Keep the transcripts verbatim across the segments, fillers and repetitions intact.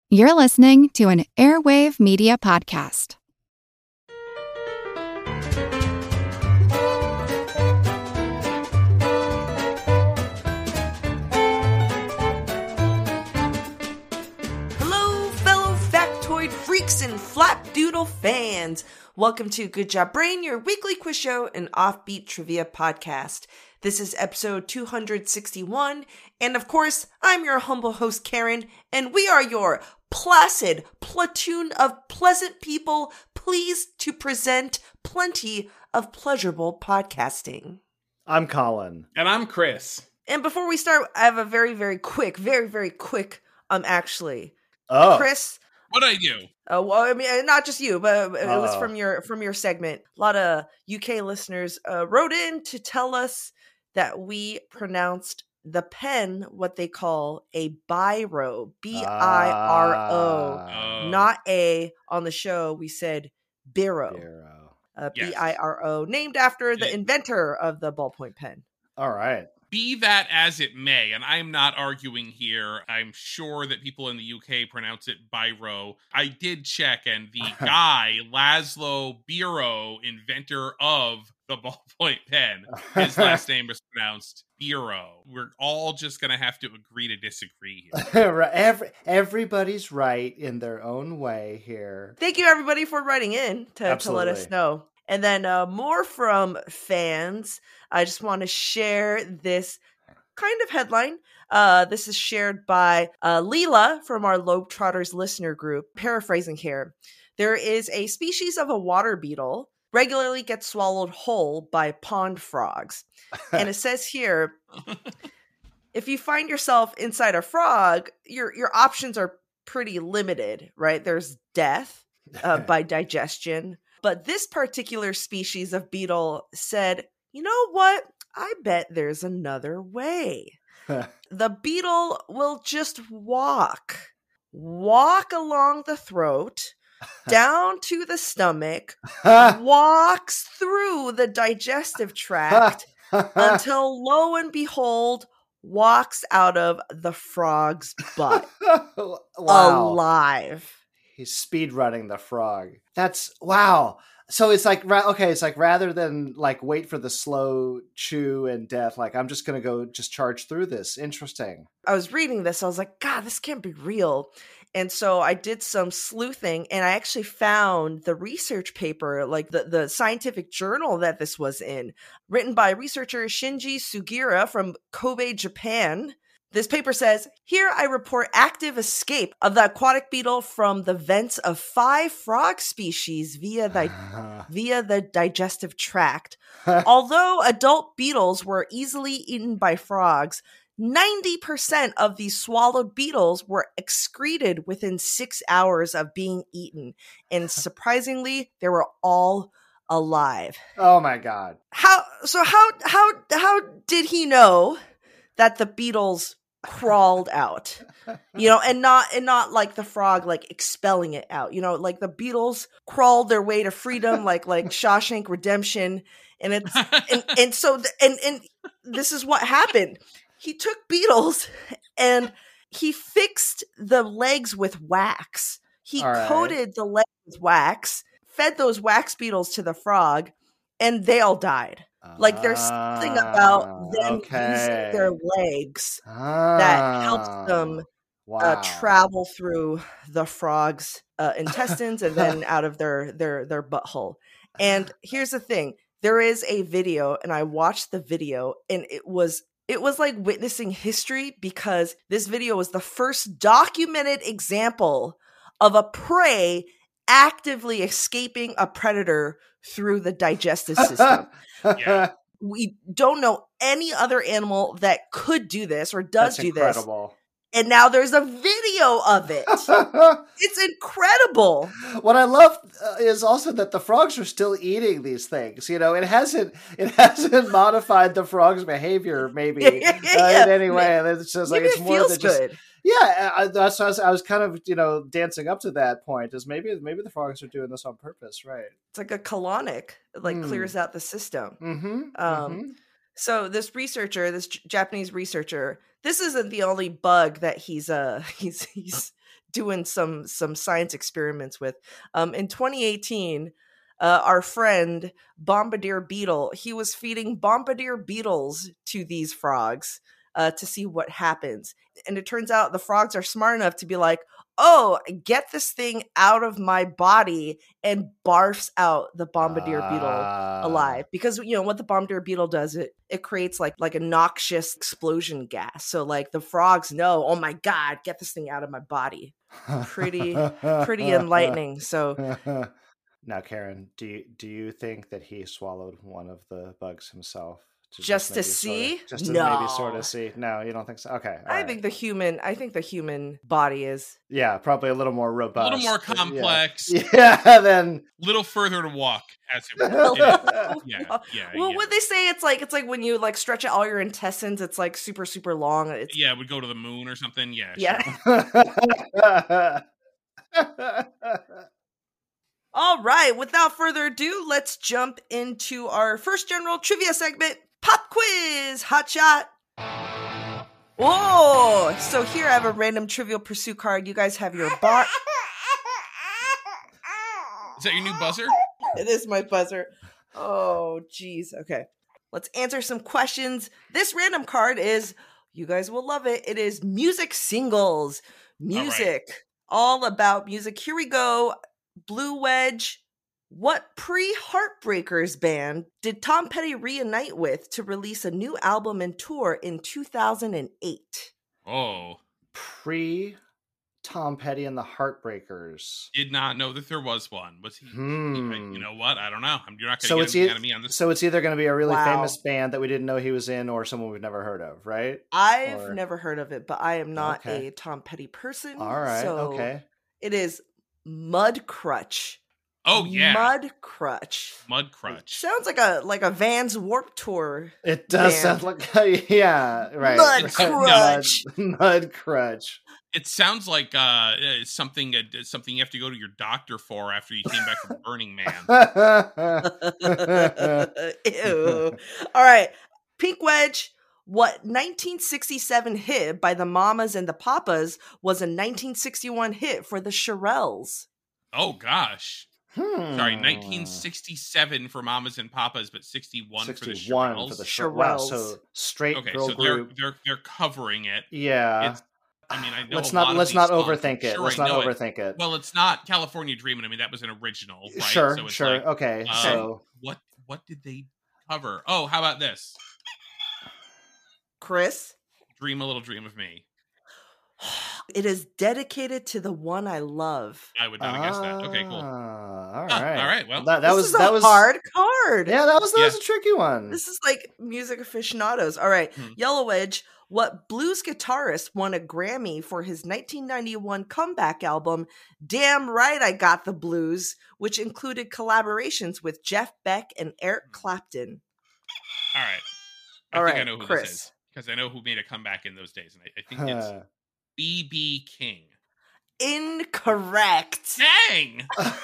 You're listening to an Airwave Media Podcast. Hello, fellow factoid freaks and flapdoodle fans. Welcome to Good Job Brain, your weekly quiz show and offbeat trivia podcast. This is episode two hundred sixty-one, and of course, I'm your humble host, Karen, and we are your placid platoon of pleasant people pleased to present plenty of pleasurable podcasting. I'm Colin. And I'm Chris. And before we start, I have a very, very quick, very, very quick, um, actually, Oh, Chris. What I do? Uh, well, I mean, not just you, but it was Uh-oh. from your from your segment. A lot of U K listeners uh, wrote in to tell us that we pronounced the pen what they call a biro, B I R O, Ah, Oh. not A. On the show, we said biro, Bureau. uh, Yes. B I R O, named after the Yeah. inventor of the ballpoint pen. All right. Be that as it may, and I'm not arguing here. I'm sure that people in the U K pronounce it biro. I did check, and the guy, Laszlo Biro, inventor of the ballpoint pen, his last name is pronounced Biro. We're all just going to have to agree to disagree here. Right, Every, everybody's right in their own way here. Thank you, everybody, for writing in to, to let us Absolutely. know. And then uh, more from fans. I just want to share this kind of headline. Uh, this is shared by uh, Leela from our Lobe Trotters listener group. Paraphrasing here. There is a species of a water beetle regularly gets swallowed whole by pond frogs. And it says here, if you find yourself inside a frog, your your options are pretty limited, right? There's death uh, by digestion. But this particular species of beetle said, you know what? I bet there's another way. The beetle will just walk, walk along the throat, down to the stomach, walks through the digestive tract until, lo and behold, walks out of the frog's butt Wow. alive. He's speed running the frog. That's wow. So it's like, ra- okay, it's like rather than like wait for the slow chew and death, like I'm just going to go just charge through this. Interesting. I was reading this. I was like, God, this can't be real. And so I did some sleuthing and I actually found the research paper, like the, the scientific journal that this was in, written by researcher Shinji Sugira from Kobe, Japan. This paper says, here I report active escape of the aquatic beetle from the vents of five frog species via the, via the digestive tract. Although adult beetles were easily eaten by frogs, ninety percent of these swallowed beetles were excreted within six hours of being eaten. And surprisingly, they were all alive. Oh my God. How, so how, how, how did he know that the beetles crawled out, you know, and not, and not like the frog, like expelling it out, you know, like the beetles crawled their way to freedom, like, like Shawshank Redemption. And it's, and, and so, the, and, and this is what happened. He took beetles and he fixed the legs with wax. He All right. coated the legs with wax, fed those wax beetles to the frog, and they all died. Like there's something about them okay. using their legs ah, that helps them wow. uh, travel through the frog's uh, intestines and then out of their their their butthole. And here's the thing: there is a video, and I watched the video, and it was it was like witnessing history because this video was the first documented example of a prey actively escaping a predator through the digestive system. Yeah. We don't know any other animal that could do this or does That's do incredible. this. And now there's a video of it. It's incredible. What I love uh, is also that the frogs are still eating these things. You know, it hasn't it hasn't modified the frog's behavior, maybe Yeah, uh, yeah. in any way. It's just like Maybe it's it more feels than just good. yeah. I, that's what I was, I was kind of you know dancing up to that point. Is maybe maybe the frogs are doing this on purpose, right? It's like a colonic. It like Hmm. clears out the system. Mm-hmm. Um, So this researcher, this J- Japanese researcher, this isn't the only bug that he's uh he's he's doing some some science experiments with. Um, in twenty eighteen, uh, our friend Bombardier Beetle, he was feeding Bombardier beetles to these frogs uh, to see what happens. And it turns out the frogs are smart enough to be like, oh, get this thing out of my body, and barfs out the Bombardier Ah. beetle alive. Because, you know, what the Bombardier beetle does, it, it creates like, like a noxious explosion gas. So like the frogs know, oh my God, get this thing out of my body. Pretty, pretty enlightening. So now, Karen, do you, do you think that he swallowed one of the bugs himself? To just to maybe see? Sort of, just to No. maybe sort of see? No, you don't think so? Okay. all I right. think the human, I think the human body is. Yeah, probably a little more A robust. little more Yeah. complex, Yeah, then. little further to walk, as it were. Yeah, yeah, yeah. Well, yeah. what they say, it's like it's like when you like stretch out all your intestines, it's like super super long. It's Yeah, would go to the moon or something. Yeah, yeah. sure. All right. Without further ado, let's jump into our first general trivia segment, Pop Quiz Hot Shot. Oh, so here I have a random Trivial Pursuit card. You guys have your bar. Is that your new buzzer? It is my buzzer. Oh, geez. Okay. Let's answer some questions. This random card is, you guys will love it. It is music singles. Music. All, all about music. Here we go. Blue Wedge. What pre-Heartbreakers band did Tom Petty reunite with to release a new album and tour in two thousand eight? Oh, Pre Tom Petty and the Heartbreakers. did not know that there was one. Was he? Hmm. he- you know what? I don't know. I'm, you're not So going it's to get e- mad at me on this. So it's either going to be a really Wow. famous band that we didn't know he was in, or someone we've never heard of, right? I've Or- never heard of it, but I am not Okay. a Tom Petty person. All right. So Okay. it is Mudcrutch. oh yeah, Mudcrutch. Mud Crutch. Sounds like a like a Vans Warp Tour. It does Band. sound like yeah, right. Mud Mud, Crutch. Mud Crutch. It sounds like uh, uh, something uh, something you have to go to your doctor for after you came back from Burning Man. Ew. All right. Pink Wedge. What nineteen sixty-seven hit by the Mamas and the Papas was a nineteen sixty-one hit for the Shirelles? Oh gosh. Hmm. Sorry, nineteen sixty-seven for Mamas and Papas, but sixty-one, sixty-one for for the the Shirelles. Shirelles. Wow, Shirelles. so straight Okay, girl so they're group. they're they're covering it. Yeah. It's, I mean, I know let's a not lot of let's these not songs. overthink it. Sure, let's I not know it. overthink it. Well, it's not California Dreamin'. I mean, that was an original, right? sure, so it's sure. like, okay. um, so what what did they cover? Oh, how about this? Chris? Dream a little dream of me. It is dedicated to the one I love. I would not have guessed that. Okay, cool. Ah, all Ah, right. all right, well. that, that this was is a that was hard card. Yeah, that was that Yeah. was a tricky one. This is like music aficionados. All right. Hmm. Yellow Wedge. What blues guitarist won a Grammy for his nineteen ninety-one comeback album, Damn Right I Got the Blues, which included collaborations with Jeff Beck and Eric Clapton? All right. I All think I right, know who Chris. this is. Because I know who made a comeback in those days. And I, I think it's B B King. Incorrect. Dang!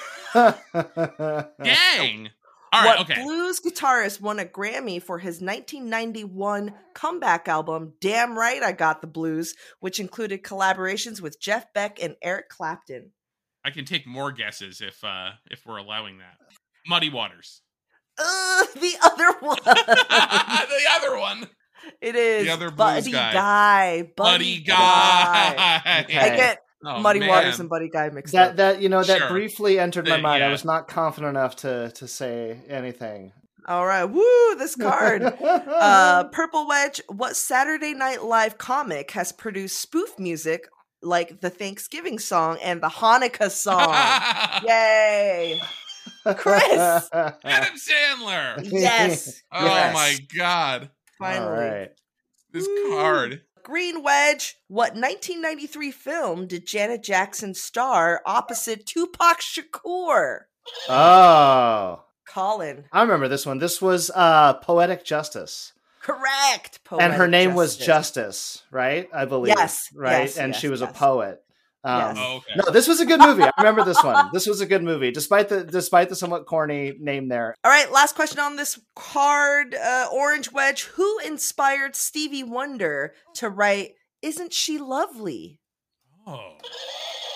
Dang! All right, what okay. blues guitarist won a Grammy for his nineteen ninety-one comeback album, Damn Right I Got the Blues, which included collaborations with Jeff Beck and Eric Clapton? I can take more guesses if uh if we're allowing that. Muddy Waters. Uh, the other one. The other one. It is The other blues Buddy guy. Guy. Buddy, Buddy Guy. Guy. Okay. I get Oh, Muddy man. Waters and Buddy Guy mixed that up. that you know that Sure. briefly entered my Uh, mind. I yeah. was not confident enough to to say anything. All right. Woo, this card. uh, Purple Wedge. What Saturday Night Live comic has produced spoof music like the Thanksgiving song and the Hanukkah song? Yay. Chris. Adam Sandler. Yes. Oh Yes. my god. Finally. All right. This Woo. card. Green Wedge. What nineteen ninety-three film did Janet Jackson star opposite Tupac Shakur? Oh, Colin. I remember this one. This was uh, Poetic Justice. Correct. And her Poetic name was Justice. Justice, right? I believe. Yes, Right? yes, and yes, she was a yes. poet. Um, Yes. Oh, okay. No, this was a good movie. I remember this one. This was a good movie, despite the despite the somewhat corny name there. All right, last question on this card. Uh, Orange Wedge. Who inspired Stevie Wonder to write Isn't She Lovely? Oh.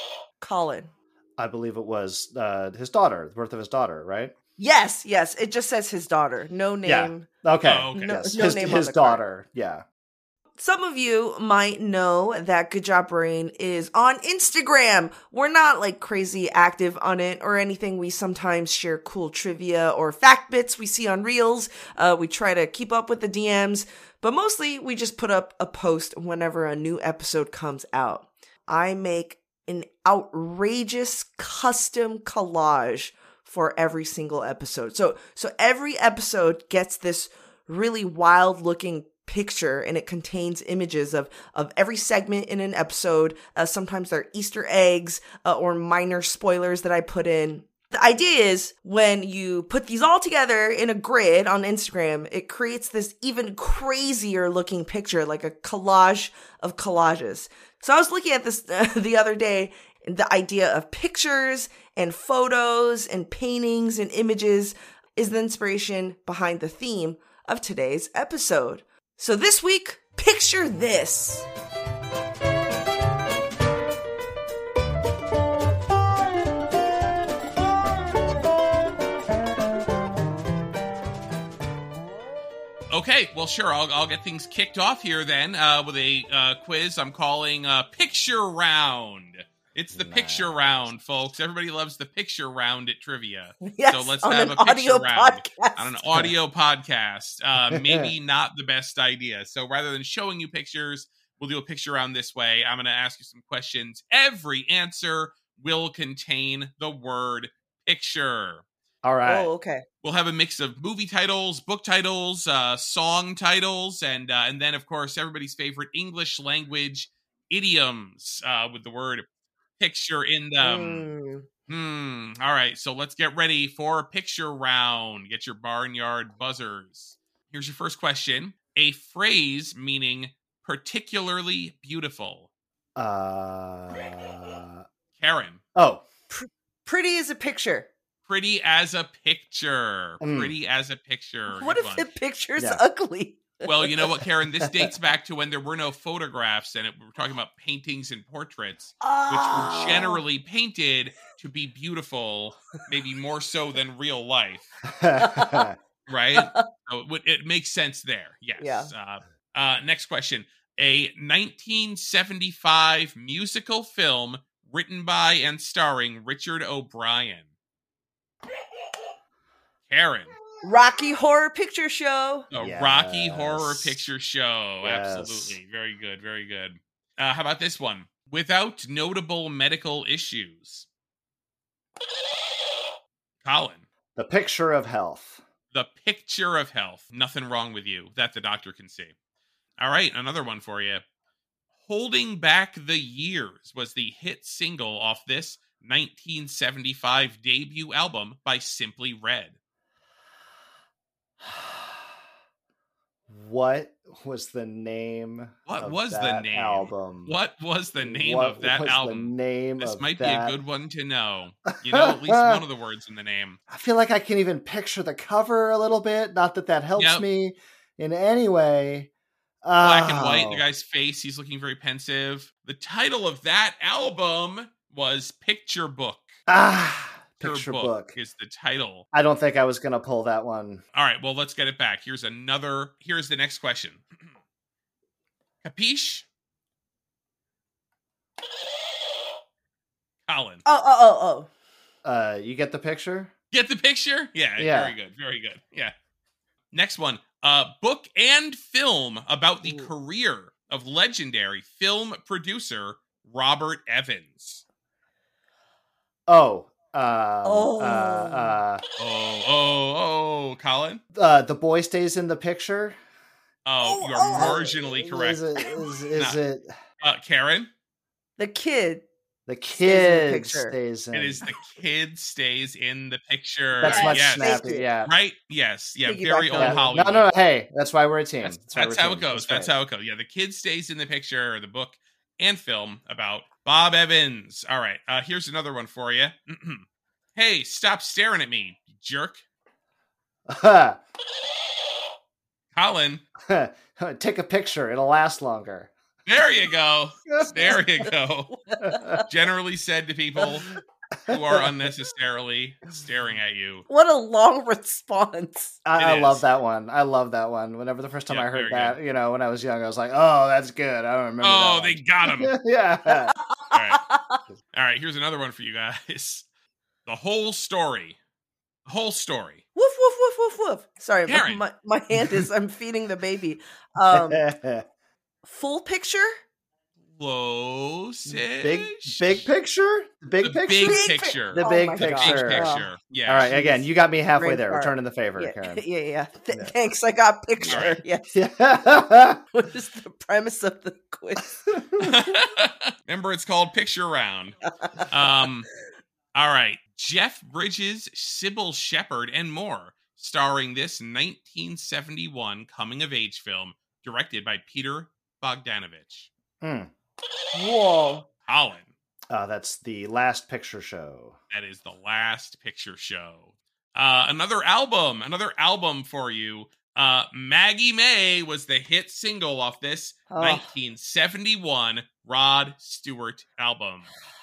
Colin? I believe it was uh, his daughter, the birth of his daughter, right? Yes, yes. It just says his daughter. No name. Yeah. Okay. Oh, okay. No, Yes. no his name his on the card. daughter. Yeah. Some of you might know that Good Job Brain is on Instagram. We're not like crazy active on it or anything. We sometimes share cool trivia or fact bits we see on Reels. Uh, we try to keep up with the D Ms, but mostly we just put up a post whenever a new episode comes out. I make an outrageous custom collage for every single episode. So, so every episode gets this really wild looking picture, and it contains images of of every segment in an episode. Uh, sometimes they're Easter eggs uh, or minor spoilers that I put in. The idea is when you put these all together in a grid on Instagram, it creates this even crazier looking picture, like a collage of collages. So I was looking at this uh, the other day, and the idea of pictures and photos and paintings and images is the inspiration behind the theme of today's episode. So this week, picture this. Okay, well, sure. I'll, I'll get things kicked off here then uh, with a uh, quiz I'm calling uh, Picture Round. It's the Nice. picture round, folks. Everybody loves the picture round at trivia. Yes, so let's on have an a picture audio round podcast. on an audio podcast. Uh, maybe not the best idea. So rather than showing you pictures, we'll do a picture round this way. I'm going to ask you some questions. Every answer will contain the word picture. All right. Oh, okay. We'll have a mix of movie titles, book titles, uh, song titles, and uh, and then, of course, everybody's favorite English language idioms uh, with the word picture in them. Mm. Hmm. All right, so let's get ready for picture round. Get your barnyard buzzers. Here's your first question. A phrase meaning particularly beautiful. Uh. Karen. Oh. Pretty as a picture. Pretty as a picture. Mm. Pretty as a picture. What Good if one. the picture's Yeah. ugly? Well, you know what, Karen? This dates back to when there were no photographs, and it, we're talking about paintings and portraits, which Oh. were generally painted to be beautiful, maybe more so than real life, uh, right? So it, would- it makes sense there. Yes. Yeah. Uh, uh, next question. A nineteen seventy-five musical film written by and starring Richard O'Brien. Karen. Rocky Horror Picture Show. A Yes. Rocky Horror Picture Show. Yes. Absolutely. Very good. Very good. Uh, how about this one? Without notable medical issues. Colin. the picture of health. The picture of health. Nothing wrong with you that the doctor can see. All right. Another one for you. Holding Back the Years was the hit single off this nineteen seventy-five debut album by Simply Red. What was the name? What of was the that name? album? What was the name What of that was album? The name This of might that... be a good one to know. You know at least one of the words in the name. I feel like I can even picture the cover a little bit. Not that that helps Yep. me in any way. Black and white, the Oh. guy's face, he's looking very pensive. The title of that album was Picture Book. Ah, picture book. is the title. I don't think I was gonna pull that one. All right, well, let's get it back. Here's another, here's the next question. Capiche? Colin. Oh, oh, oh, oh. Uh, you get the picture? Get the picture? Yeah, Yeah. very good, very good. Yeah. Next one. Uh, book and film about the Ooh. career of legendary film producer Robert Evans. Oh, um, Oh. uh, uh, Oh, oh, oh, Colin? uh, the boy stays in the picture. Oh, Oh, you are oh, oh. marginally correct. Is it? Is, is No. it Uh, Karen? The kid. the Stays in the kid picture. stays in? It is the kid stays in the picture. That's much yes. Thank snappier. you. Yeah. Right? Yes. Yeah. Piggyback Very on old that. Yeah. Hollywood. No, no, no. Hey, that's why we're a team. That's, That's, why that's we're a how it team. goes. That's right. how it goes. Yeah, the kid stays in the picture, or the book and film about Bob Evans. All right, uh, here's another one for you. Hey, stop staring at me, you jerk. Colin. Take a picture. It'll last longer. There you go. There you go. Generally said to people who are unnecessarily staring at you. What a long response. I, I It love is. that one. I love that one. Whenever the first time Yeah, I heard very that, you know, when I was young, I was like, "Oh, that's good." I don't remember. Oh, that they got him. one. yeah. All right. All right, here's another one for you guys. The whole story. The whole story. Woof, woof, woof, woof, woof. Sorry, my, Karen. my, my hand is, I'm feeding the baby. Um, full picture? Close. big, big picture. Big The picture. big Big picture. The Oh big my The big picture. God. picture. Yeah. All right, again, you got me halfway Great there. part. Returning the favor, Yeah, Karen. yeah, yeah. Th- Yeah. Thanks, I got picture. All right. Yes. Yeah. What is the premise of the quiz? Remember, it's called Picture Round. Um, all right. Jeff Bridges, Sybil Shepherd, and more, starring this nineteen seventy-one coming-of-age film directed by Peter Bogdanovich. Hmm. Whoa. Colin, Uh, that's the Last Picture Show. that is the last picture show. Uh, another album, another album for you. Uh, Maggie May was the hit single off this Oh. nineteen seventy-one Rod Stewart album.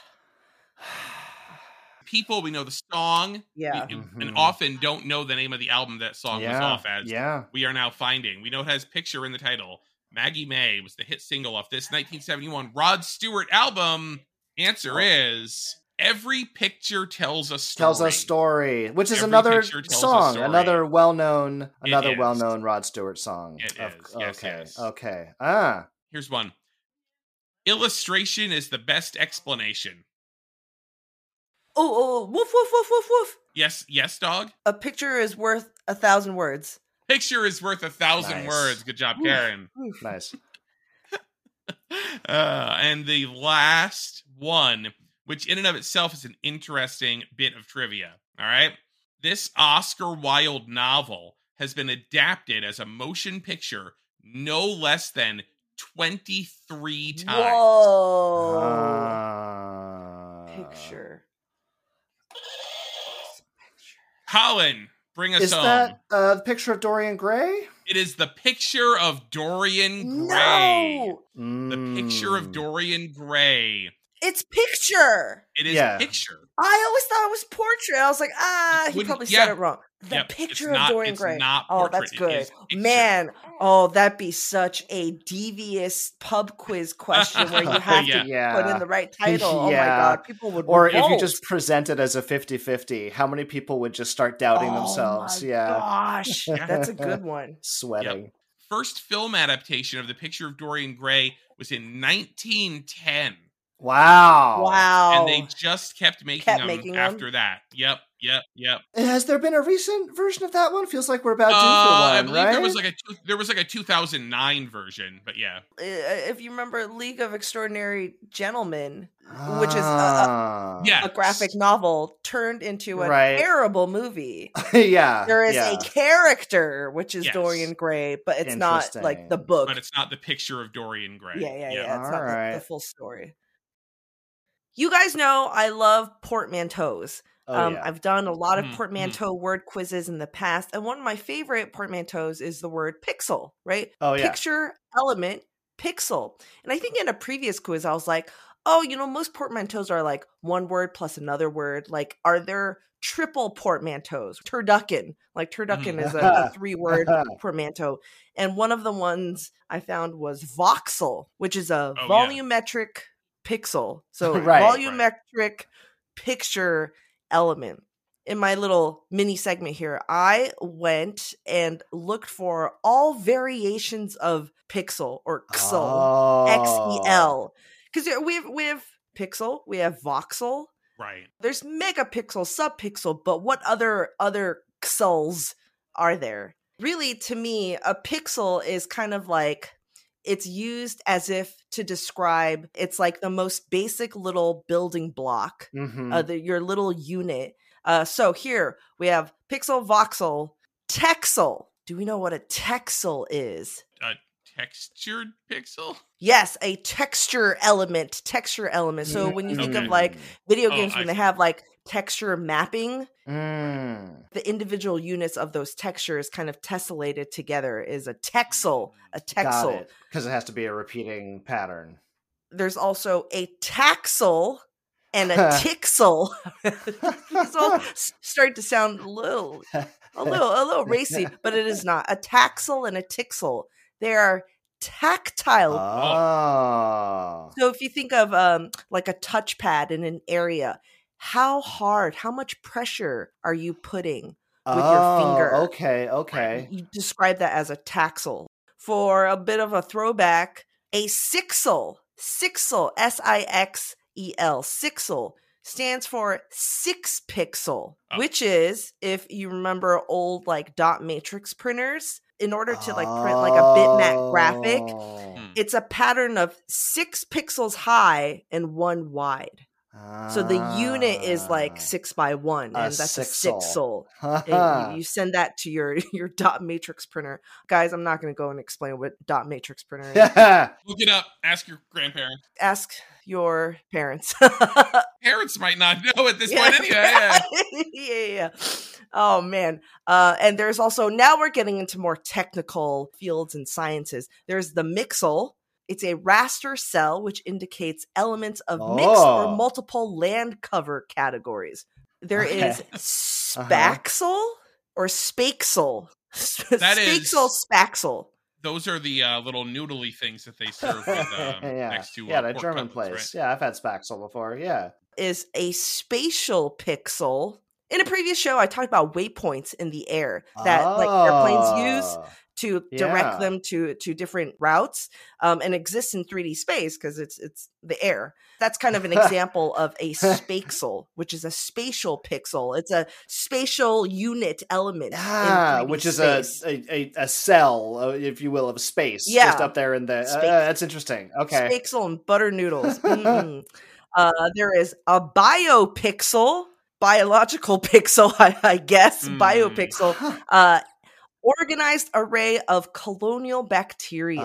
People, we know the song, Yeah. we- Mhm. and often don't know the name of the album that song was Yeah. off as. Yeah. We are now finding. We know it has picture in the title. Maggie May was the hit single off this nineteen seventy-one Rod Stewart album. Answer is Every Picture Tells a Story. Tells a story, which is Every another picture tells a song, story. another well-known, another is. well-known Rod Stewart song. It Of- is. Yes, okay, yes. okay. Ah, Here's one. Illustration is the best explanation. Oh, oh, woof, woof, woof, woof, woof. Yes, yes, dog. A picture is worth a thousand words. Picture is worth a thousand Nice. words. Good job, Karen. nice. Uh, and the last one, which in and of itself is an interesting bit of trivia. All right. This Oscar Wilde novel has been adapted as a motion picture no less than twenty-three times. Whoa. Ah. Picture. Colin, bring us Is home. that uh, the picture of Dorian Gray? It is the picture of Dorian Gray. No. The picture of Mm. Dorian Gray. It's picture. It is Yeah. picture. I always thought it was portrait. I was like, ah, he Wouldn't- probably yeah. said it wrong. The Yep, picture it's not- of Dorian it's Gray. not Oh, portrait, that's it good. is picture. Man, oh, that'd be such a devious pub quiz question where you have Yeah. to Yeah. put in the right title. Oh my Yeah. god, people would Or if you revolt. just present it as a fifty-fifty, how many people would just start doubting Oh themselves? my Yeah. Gosh, that's a good one. Sweating. First film adaptation of The Picture of Dorian Gray was in nineteen ten. Wow. Wow. And they just kept making Kept them making them? after that. Yep, yep, yep. Has there been a recent version of that one? Feels like we're about due Uh, for I one, believe right? there was like a two, there was like a two thousand nine version, but yeah. Uh, if you remember League of Extraordinary Gentlemen, which is a, a, Ah. Yeah. a graphic novel turned into a Right. terrible movie. yeah. There is yeah. a character, which is Yes. Dorian Gray, but it's not like the Interesting. book. But it's not The Picture of Dorian Gray. Yeah, yeah, yeah. Yep. It's not the, the Alright. full story. You guys know I love portmanteaus. Oh, um, yeah. I've done a lot of Mhm, portmanteau word quizzes in the past, and one of my favorite portmanteaus is the word pixel, right? Oh, yeah. Picture, element, pixel. And I think in a previous quiz, I was like, oh, you know, most portmanteaus are like one word plus another word. Like, are there triple portmanteaus? Turducken. Like, turducken is a, a three word portmanteau. And one of the ones I found was voxel, which is a Oh, yeah. volumetric pixel. So, Right, right. volumetric picture element. In my little mini segment here, I went and looked for all variations of pixel or xel, Oh. X E L. Because we have, we have pixel, we have voxel, Right. there's megapixel, subpixel, but what other other xels are there? Really, to me, a pixel is kind of like, it's used as if to describe, it's like the most basic little building block, Mhm. uh, the, your little unit. Uh, so here we have pixel, voxel, texel. Do we know what a texel is? A textured pixel? Yes, a texture element, texture element. So when you think of Mhm. like video Oh, games, I when they see. have like texture mapping. Mm. The individual units of those textures kind of tessellated together is a texel. A Got texel. it. Because it has to be a repeating pattern. There's also a taxel and a tixel. These all s- start to sound a little, a little, a little racy, but it is not. A taxel and a tixel. They are tactile. Oh. So if you think of um, like a touchpad in an area, how hard, how much pressure are you putting with oh, your finger? Okay, okay. You describe that as a taxel. For a bit of a throwback, a sixel, sixel, S I X E L, sixel stands for six pixel, Oh. which is, if you remember old like dot matrix printers, in order to like print like a bitmap graphic, Oh. Hmm. it's a pattern of six pixels high and one wide. So the unit is like six by one, A and that's sixel. a sixel. Ah. And you, you send that to your your dot matrix printer. Guys, I'm not going to go and explain what dot matrix printer is. Look it up. Ask your grandparents. Ask your parents. Parents might not know at this Yeah. point anyway. Yeah. yeah, yeah. Oh man. Uh, and there's also, now we're getting into more technical fields and sciences. There's the mixel. It's a raster cell which indicates elements of mixed Oh. or multiple land cover categories. There Okay. is spaxel or spaxel. That is- spaxel, spaxel. Those are the uh, little noodly things that they serve with, um, yeah, next to uh, yeah, that pork German cutlets, place. right? Yeah, I've had Spaxel before. Yeah. Is a spatial pixel. In a previous show, I talked about waypoints in the air that like airplanes use Oh. to direct Yeah. them to to different routes, um, and exists in three D space because it's it's the air. That's kind of an example of a spaxel, which is a spatial pixel. It's a spatial unit element. Ah, in three D which is a, space. a, a, a cell, uh, if you will, of space. Yeah. Just up there in the. Uh, Space. that's interesting. Okay. Spaxel and butter noodles. Mm-mm. uh, there is a biopixel, biological pixel, I, I guess. Mm. Biopixel. Uh, organized array of colonial bacteria.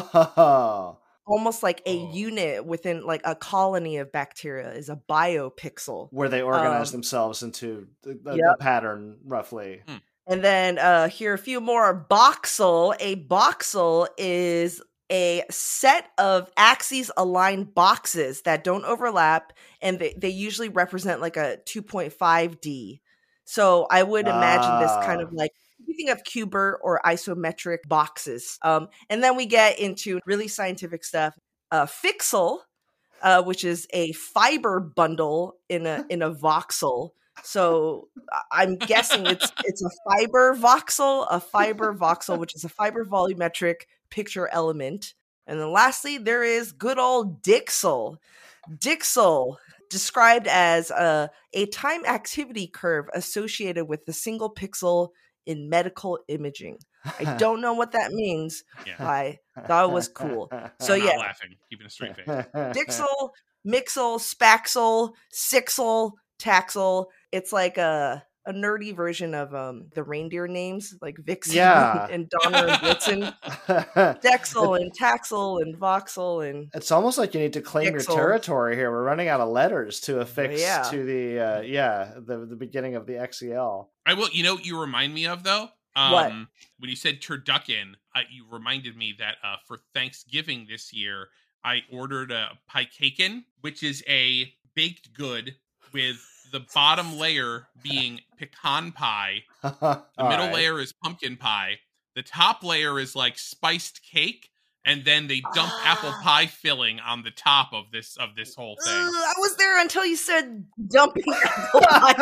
Oh. Almost like a Oh. unit within like a colony of bacteria is a biopixel. Where they organize Um, themselves into the, the, yep. the pattern, roughly. And then uh, here are a few more. Boxel. A boxel is a set of axes aligned boxes that don't overlap, and they, they usually represent like a two point five D. So I would imagine this kind of Ah. like, if you think of Kubert or isometric boxes. Um, and then we get into really scientific stuff. Uh, Fixel, uh, which is a fiber bundle in a in a voxel. So I- I'm guessing it's it's a fiber voxel, a fiber voxel, which is a fiber volumetric picture element. And then lastly, there is good old Dixel. Dixel, described as a, a time activity curve associated with the single pixel in medical imaging. I don't know what that means. Yeah. I thought it was cool. So I'm not yeah, laughing, keeping a straight face. Dixel, Mixel, Spaxel, Sixel, Taxel. It's like a a nerdy version of um the reindeer names, like Vixen Yeah. and Donner and Blitzen. Dexel and Taxel and Voxel and It's almost like you need to claim Pixel. your territory here. We're running out of letters to affix Yeah. to the uh, yeah the the beginning of the X E L. I will. You know what you remind me of though? Um, What? When you said turducken, uh, you reminded me that uh, for Thanksgiving this year, I ordered a piecaken, which is a baked good with the bottom layer being pecan pie. The middle layer is pumpkin pie. The top layer is like spiced cake, and then they dump apple Ah. pie filling on the top of this of this whole Ugh, thing. I was there until you said dumping apple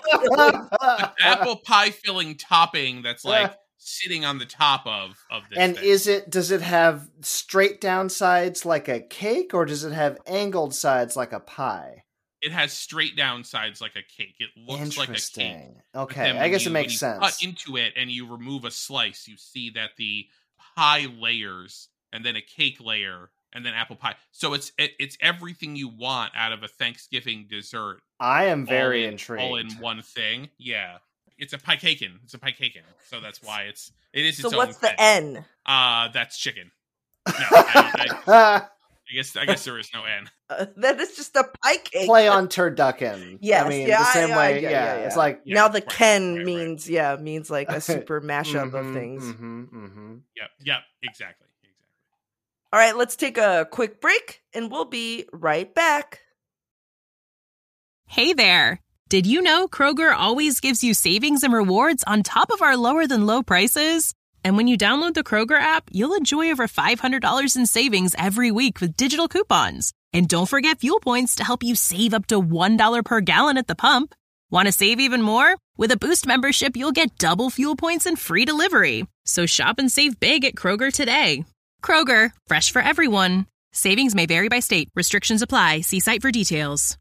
pie. Apple pie filling topping that's like sitting on the top of of this. And thing. is it does it have straight down sides like a cake, or does it have angled sides like a pie? It has straight down sides like a cake. It looks like a cake. Interesting. But Okay, then I when guess you- it makes when you Cut sense. into it and you remove a slice, you see that the pie layers and then a cake layer and then apple pie. So it's it, it's everything you want out of a Thanksgiving dessert. I am very all in, intrigued. All in one thing. Yeah. It's a piecaken. It's a piecaken. So that's why it's it is So its what's own the thing. N? Uh that's chicken. No, I, I, I I guess I guess there is no N. Uh, that is just a pie cake. Play on turducken. Yes, I mean, yeah, the same I- I- way. yeah, yeah, yeah, yeah. it's like Yeah, now the right, Ken right, right. means yeah means like a super mashup of Mhm, things. mhm, mhm. Yep, yep, exactly, exactly. All right, let's take a quick break, and we'll be right back. Hey there! Did you know Kroger always gives you savings and rewards on top of our lower-than-low prices? And when you download the Kroger app, you'll enjoy over five hundred dollars in savings every week with digital coupons. And don't forget fuel points to help you save up to one dollar per gallon at the pump. Want to save even more? With a Boost membership, you'll get double fuel points and free delivery. So shop and save big at Kroger today. Kroger, fresh for everyone. Savings may vary by state. Restrictions apply. See site for details.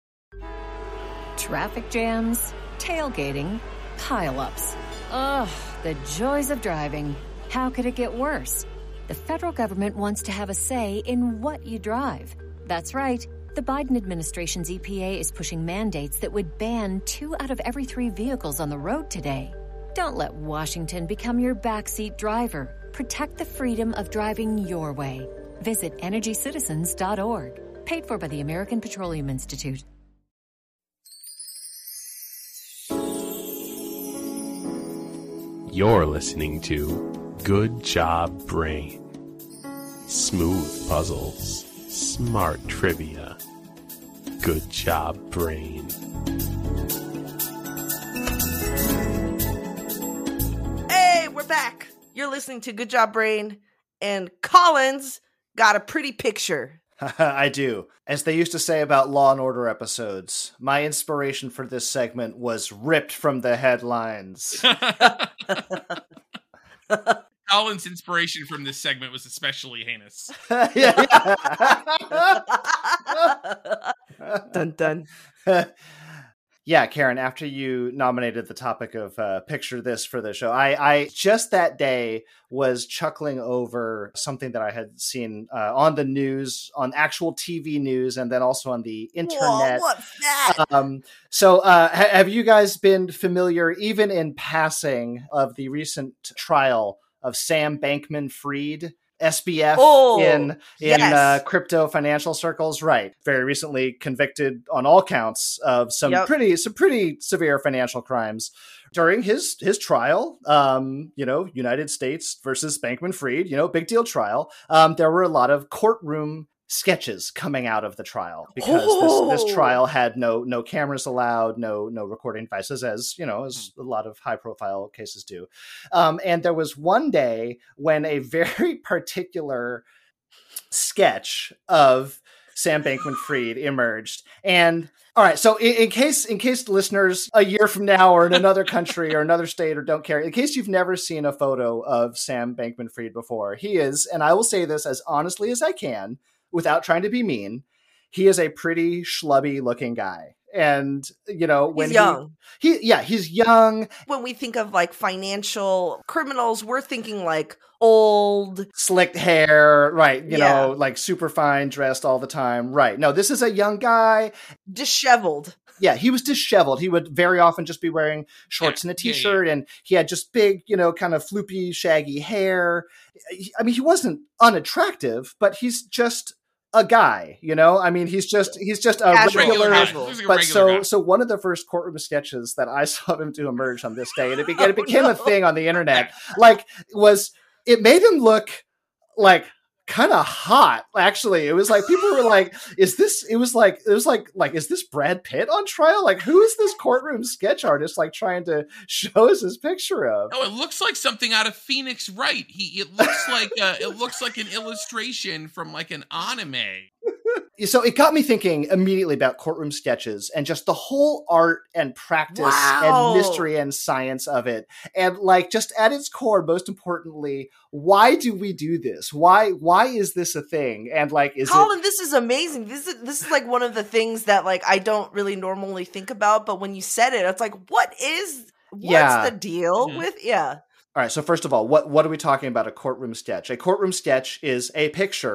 Traffic jams, tailgating, pile-ups. Ugh, the joys of driving. How could it get worse? The federal government wants to have a say in what you drive. That's right. The Biden administration's E P A is pushing mandates that would ban two out of every three vehicles on the road today. Don't let Washington become your backseat driver. Protect the freedom of driving your way. Visit energy citizens dot org. Paid for by the American Petroleum Institute. You're listening to Good Job Brain. Smooth puzzles, smart trivia. Good Job Brain. Hey, we're back. You're listening to Good Job Brain, and Collins got a pretty picture. I do. As they used to say about Law and Order episodes, my inspiration for this segment was ripped from the headlines. Colin's inspiration from this segment was especially heinous. yeah, yeah. Dun dun. Yeah, Karen, after you nominated the topic of uh, Picture This for the show, I, I just that day was chuckling over something that I had seen uh, on the news, on actual T V news, and then also on the internet. Whoa, what's that? Um, so uh, ha- have you guys been familiar, even in passing, of the recent trial of Sam Bankman-Fried? S B F Oh, in in yes. uh, crypto financial circles, right? Very recently convicted on all counts of some Yep. pretty some pretty severe financial crimes during his his trial. Um, you know, United States versus Bankman-Fried. You know, big deal trial. Um, there were a lot of courtroom sketches coming out of the trial because Oh. this, this trial had no no cameras allowed, no no recording devices, as you know, as a lot of high profile cases do. Um, and there was one day when a very particular sketch of Sam Bankman-Fried emerged. And all right, so in, in case in case listeners a year from now or in another country or another state or don't care, in case you've never seen a photo of Sam Bankman-Fried before, he is, and I will say this as honestly as I can, without trying to be mean, he is a pretty schlubby looking guy. And, you know, when He's young. He, he, yeah, he's young, When we think of like financial criminals, we're thinking like old. slicked hair, right? You Yeah. know, like super fine, dressed all the time. Right. No, this is a young guy. Disheveled. Yeah, he was disheveled. He would very often just be wearing shorts Yeah, and a yeah, t-shirt, and he had just big, you know, kind of floopy, shaggy hair. I mean, he wasn't unattractive, but he's just a guy, you know? I mean, he's just he's just a Casual. regular. guy. casual. He's like a But regular so guy. so one of the first courtroom sketches that I saw him to emerge on this day, and it, began, it became no. a thing on the internet, like was it made him look like kind of hot. Actually, it was like people were like, "Is this?" It was like it was like like is this Brad Pitt on trial? Like who is this courtroom sketch artist like trying to show us his picture of? Oh, it looks like something out of Phoenix Wright. He it looks like uh, it looks like an illustration from like an anime. So it got me thinking immediately about courtroom sketches and just the whole art and practice Wow. and mystery and science of it. And like just at its core, most importantly, why do we do this? Why why is this a thing? And like is Colin, it this is amazing. This is this is like one of the things that like I don't really normally think about, but when you said it, it's like, what is what's Yeah. the deal Mhm. with yeah. all right, so first of all, what what are we talking about? A courtroom sketch. A courtroom sketch is a picture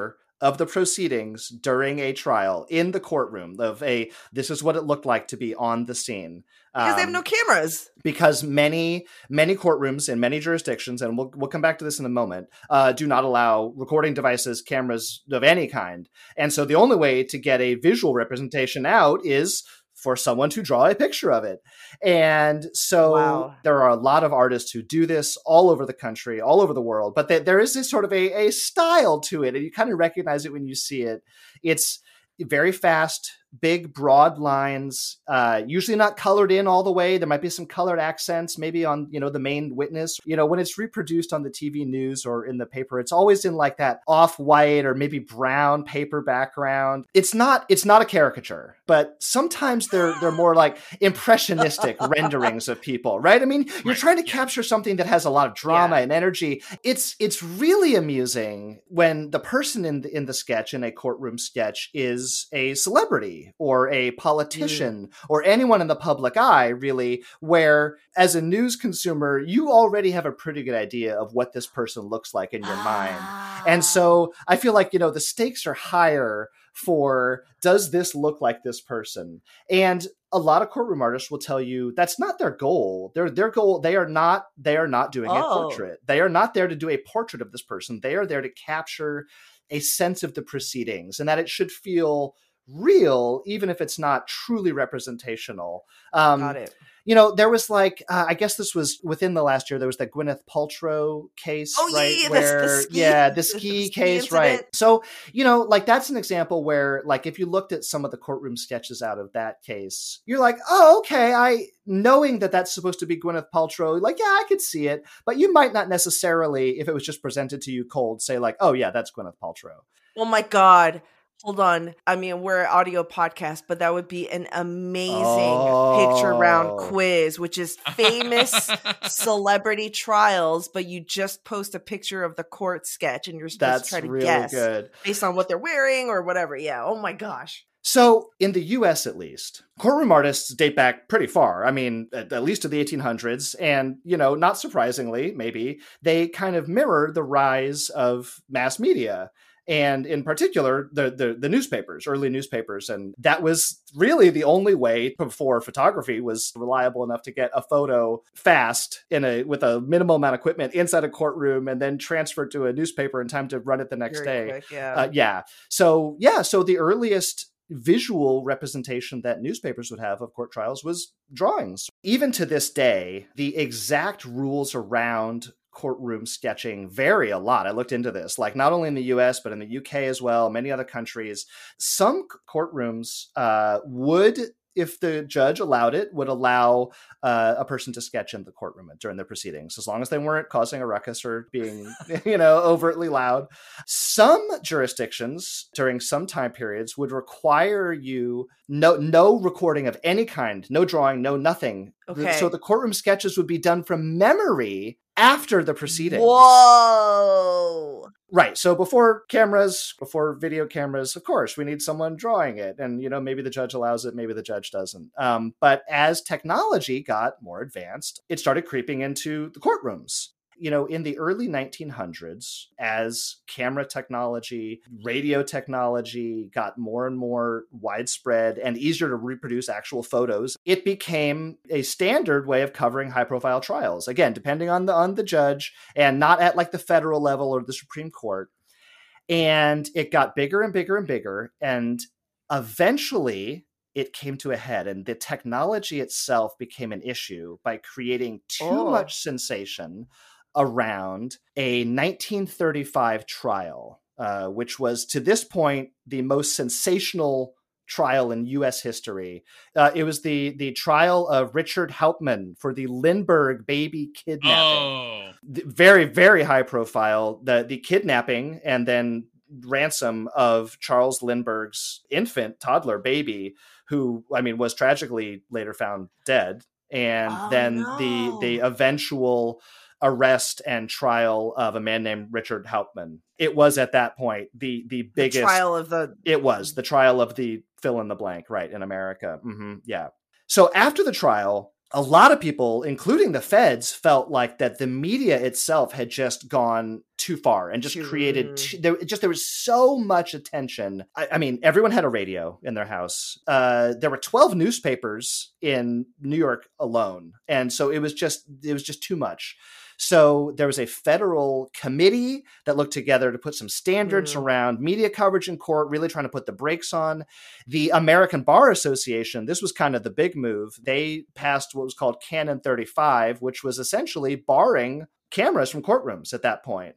of the proceedings during a trial in the courtroom of a, this is what it looked like to be on the scene. Because um, they have no cameras. Because many, many courtrooms in many jurisdictions, and we'll we'll come back to this in a moment, uh, do not allow recording devices, cameras of any kind. And so the only way to get a visual representation out is for someone to draw a picture of it. And so wow. there are a lot of artists who do this all over the country, all over the world, but th- there is this sort of a, a style to it. And you kind of recognize it when you see it. It's very fast, big, broad lines, uh, usually not colored in all the way. There might be some colored accents, maybe on, you know, the main witness. You know, when it's reproduced on the T V news or in the paper, it's always in like that off-white or maybe brown paper background. It's not, it's not a caricature, but sometimes they're, they're more like impressionistic renderings of people, right? I mean, you're right. trying to yeah. capture something that has a lot of drama yeah. and energy. It's, it's really amusing when the person in the, in the sketch, in a courtroom sketch, is a celebrity or a politician mm. or anyone in the public eye, really, where as a news consumer, you already have a pretty good idea of what this person looks like in your ah. mind. And so I feel like, you know, the stakes are higher for, does this look like this person? And a lot of courtroom artists will tell you that's not their goal. Their their goal, they are not, they are not doing oh. a portrait. They are not there to do a portrait of this person. They are there to capture a sense of the proceedings and that it should feel real, even if it's not truly representational. Um, Got it. You know, there was like, uh, I guess this was within the last year, there was that Gwyneth Paltrow case, oh, right? Yeah, where, the, the ski, yeah, the ski the, the case, ski right? So, you know, like that's an example where, like, if you looked at some of the courtroom sketches out of that case, you're like, oh, okay, I, knowing that that's supposed to be Gwyneth Paltrow, like, yeah, I could see it. But you might not necessarily, if it was just presented to you cold, say like, oh yeah, that's Gwyneth Paltrow. Oh my God. Hold on. I mean, we're an audio podcast, but that would be an amazing oh. picture round quiz, which is famous celebrity trials, but you just post a picture of the court sketch and you're supposed That's to try to really guess good. based on what they're wearing or whatever. Yeah. Oh my gosh. So in the U S, at least, courtroom artists date back pretty far. I mean, at, at least to the eighteen hundreds. And, you know, not surprisingly, maybe, they kind of mirror the rise of mass media. And in particular, the, the the newspapers, early newspapers. And that was really the only way before photography was reliable enough to get a photo fast in a with a minimal amount of equipment inside a courtroom and then transferred to a newspaper in time to run it the next Very day. quick, yeah. Uh, yeah. So, yeah. So the earliest visual representation that newspapers would have of court trials was drawings. Even to this day, the exact rules around courtroom sketching vary a lot. I looked into this, like not only in the U S, but in the U K as well, many other countries. Some courtrooms uh, would, if the judge allowed it, would allow uh, a person to sketch in the courtroom during the proceedings, as long as they weren't causing a ruckus or being, you know, overtly loud. Some jurisdictions during some time periods would require you no no recording of any kind, no drawing, no nothing. Okay. So the courtroom sketches would be done from memory after the proceedings. Whoa. Right. So before cameras, before video cameras, of course, we need someone drawing it. And, you know, maybe the judge allows it, maybe the judge doesn't. Um, but as technology got more advanced, it started creeping into the courtrooms. You know, in the early nineteen hundreds, as camera technology, radio technology got more and more widespread and easier to reproduce actual photos, it became a standard way of covering high-profile trials. Again, depending on the on the judge and not at like the federal level or the Supreme Court. And it got bigger and bigger and bigger. And eventually it came to a head, and the technology itself became an issue by creating too oh. much sensation around a nineteen thirty-five trial, uh, which was to this point the most sensational trial in U S history. Uh, it was the the trial of Richard Hauptmann for the Lindbergh baby kidnapping. Oh. Very, very high profile. The the kidnapping and then ransom of Charles Lindbergh's infant toddler baby, who, I mean, was tragically later found dead. And oh, then no. the the eventual arrest and trial of a man named Richard Hauptmann. It was at that point the the biggest the trial of the. It was the trial of the fill in the blank, right, in America. Mm-hmm, yeah. So after the trial, a lot of people, including the feds, felt like that the media itself had just gone too far and just created too, there just there was so much attention. I, I mean, everyone had a radio in their house. Uh, there were twelve newspapers in New York alone, and so it was just it was just too much. So there was a federal committee that looked together to put some standards mm. around media coverage in court, really trying to put the brakes on. The American Bar Association, this was kind of the big move. They passed what was called Canon thirty-five, which was essentially barring cameras from courtrooms at that point.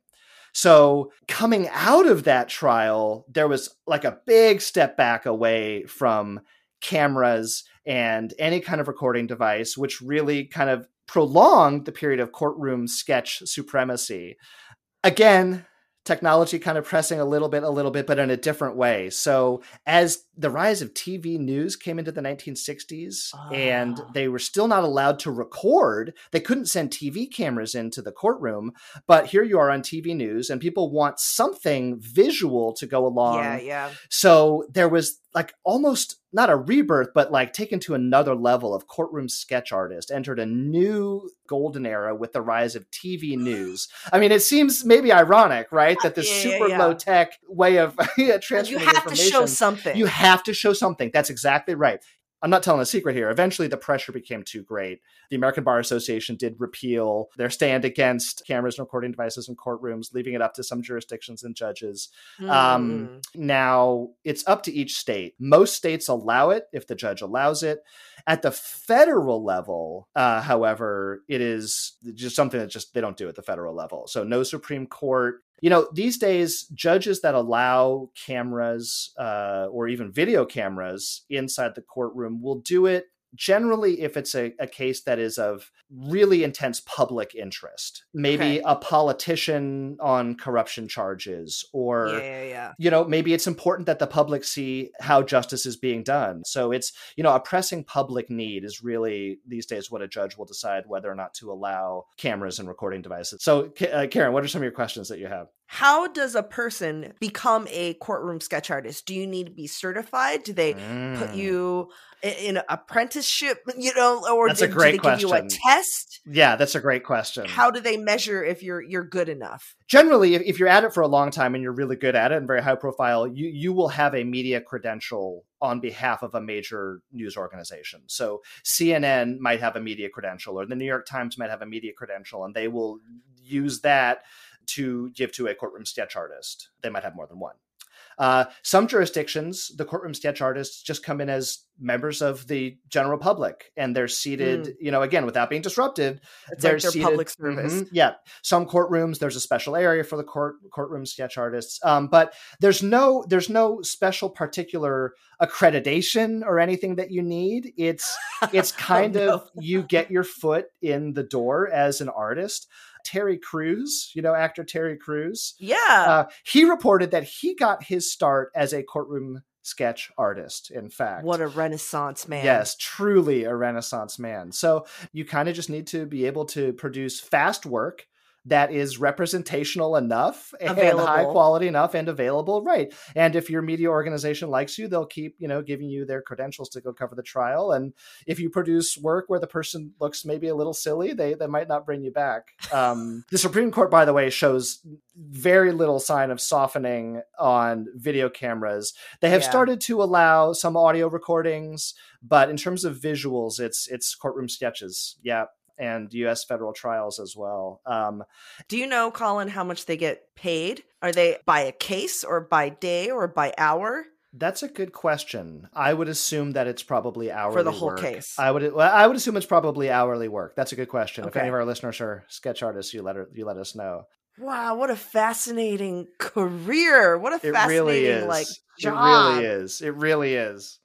So coming out of that trial, there was like a big step back away from cameras and any kind of recording device, which really kind of prolonged the period of courtroom sketch supremacy. Again, technology kind of pressing a little bit, a little bit, but in a different way. So as the rise of T V news came into the nineteen sixties oh. and they were still not allowed to record, they couldn't send T V cameras into the courtroom, but here you are on T V news and people want something visual to go along. Yeah, yeah. So there was like almost not a rebirth, but like taken to another level of courtroom sketch artist, entered a new golden era with the rise of T V news. I mean, it seems maybe ironic, right? That this yeah, super yeah, yeah. low tech way of transferring you have information. to show something. You have to show something. That's exactly right. I'm not telling a secret here. Eventually, the pressure became too great. The American Bar Association did repeal their stand against cameras and recording devices in courtrooms, leaving it up to some jurisdictions and judges. Mm. Um, now, it's up to each state. Most states allow it if the judge allows it. At the federal level, uh, however, it is just something that just they don't do at the federal level. So no Supreme Court. You know, these days, judges that allow cameras uh, or even video cameras inside the courtroom will do it generally if it's a, a case that is of really intense public interest. Maybe okay. a politician on corruption charges, or, yeah, yeah, yeah. you know, maybe it's important that the public see how justice is being done. So it's, you know, a pressing public need is really these days what a judge will decide whether or not to allow cameras and recording devices. So, uh, Karen, what are some of your questions that you have? How does a person become a courtroom sketch artist? Do you need to be certified? Do they mm. put you in an apprenticeship, you know, or that's do, a great do they question. give you a test? Yeah, that's a great question. How do they measure if you're you're good enough? Generally, if, if you're at it for a long time and you're really good at it and very high profile, you you will have a media credential on behalf of a major news organization. So C N N might have a media credential, or the New York Times might have a media credential, and they will use that to give to a courtroom sketch artist. They might have more than one. Uh, some jurisdictions, the courtroom sketch artists just come in as members of the general public, and they're seated, mm. you know, again, without being disrupted. It's they're like their seated, public service. Mm-hmm, yeah. Some courtrooms, there's a special area for the court courtroom sketch artists. Um, but there's no, there's no special particular accreditation or anything that you need. It's, it's kind oh, no. of, you get your foot in the door as an artist. Terry Crews, you know, actor Terry Crews. Yeah. Uh, he reported that he got his start as a courtroom sketch artist, in fact. What a Renaissance man. Yes, truly a Renaissance man. So you kind of just need to be able to produce fast work that is representational enough and available. High quality enough and available. Right. And if your media organization likes you, they'll keep, you know, giving you their credentials to go cover the trial. And if you produce work where the person looks maybe a little silly, they, they might not bring you back. Um, the Supreme Court, by the way, shows very little sign of softening on video cameras. They have yeah. started to allow some audio recordings, but in terms of visuals, it's, it's courtroom sketches. Yeah. And U S federal trials as well. Um, Do you know, Colin, how much they get paid? Are they by a case or by day or by hour? That's a good question. I would assume that it's probably hourly for the whole work. case. I would well, I would assume it's probably hourly work. That's a good question. Okay. If any of our listeners are sketch artists, you let her, you let us know. Wow, what a fascinating career! What a it fascinating really is. like job. It really is. It really is.